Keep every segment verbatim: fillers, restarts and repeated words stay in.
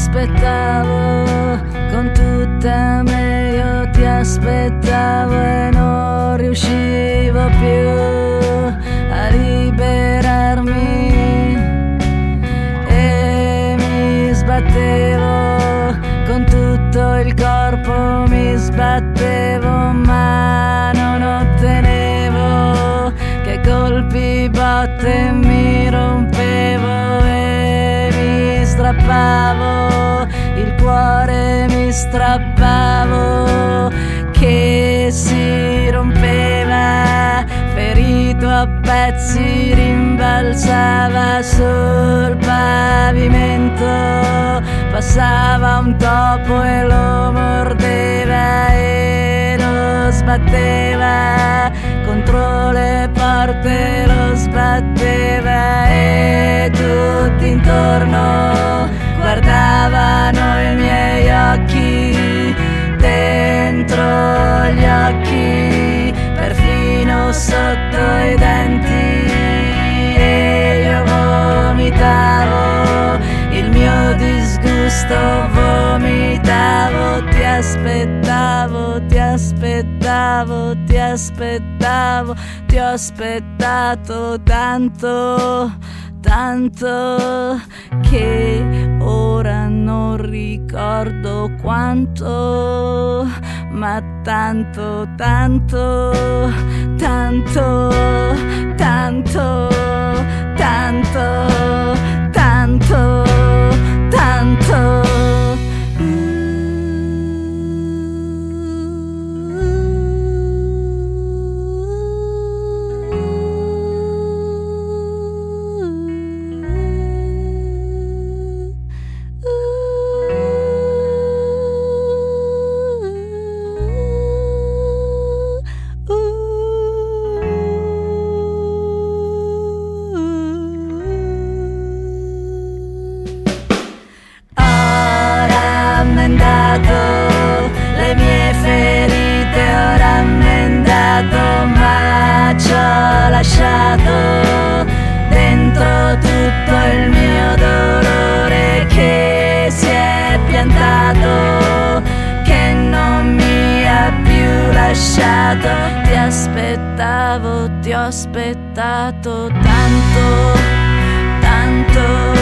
aspettavo con tutta me, io ti aspettavo e non riuscivo più a liberarmi e mi sbattevo con tutto il corpo, mi sbattevo ma non ottenevo che colpi botte, mi rompevo e mi strappavo il cuore, mi strappavo che si rompeva, ferito a pezzi rimbalzava sul pavimento, passava un topo e lo mordeva e lo sbatteva contro le porte, lo sbatteva e tutti intorno guardavano i miei occhi, dentro gli occhi, perfino sotto i denti, e io vomitavo il mio disgusto, vomitavo, ti aspettavo, ti aspettavo, ti aspettavo, ti ho aspettato tanto, tanto che ora non ricordo quanto, ma tanto, tanto, tanto, tanto, tanto, tanto, tanto. Le mie ferite ho rammendato, ma ci ho lasciato dentro tutto il mio dolore che si è piantato, che non mi ha più lasciato. Ti aspettavo, ti ho aspettato tanto, tanto,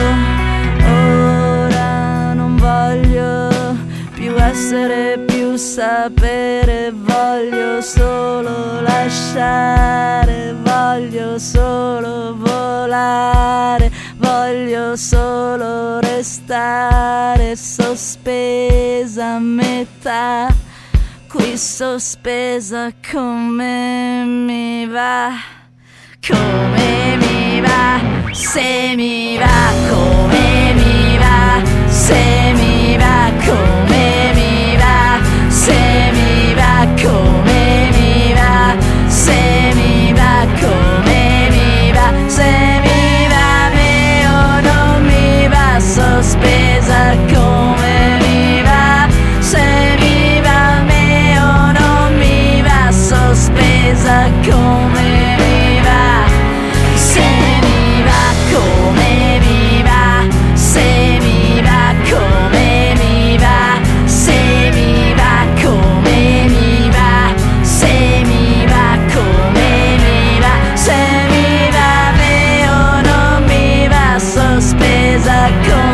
ora non voglio più essere, più sapere, voglio solo lasciare, voglio solo volare, voglio solo restare sospesa a metà, qui sospesa. Come mi va, come mi va, se mi va, come mi va, se mi va, come mi va, se mi va, come mi va, se mi va, come mi va, se mi va me o non mi va, sospesa come mi va, se mi va me o non mi va, sospesa come mi va, se mi va, come mi va, se mi va, come mi va, se mi va, come mi va, se mi va, come mi va, se mi va me o non mi va, sospesa come